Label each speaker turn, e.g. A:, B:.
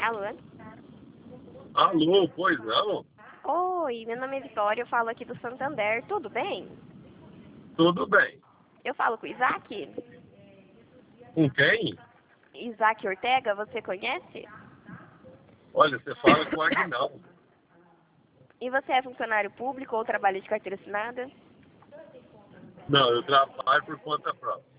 A: Alô?
B: Alô, pois não?
A: Oi, meu nome é Vitória, eu falo aqui do Santander, tudo bem?
B: Tudo bem.
A: Eu falo com o Isaac?
B: Com quem?
A: Isaac Ortega, você conhece?
B: Olha, você fala com o Aguinaldo.
A: E você é funcionário público ou trabalha de carteira assinada?
B: Não, eu trabalho por conta própria.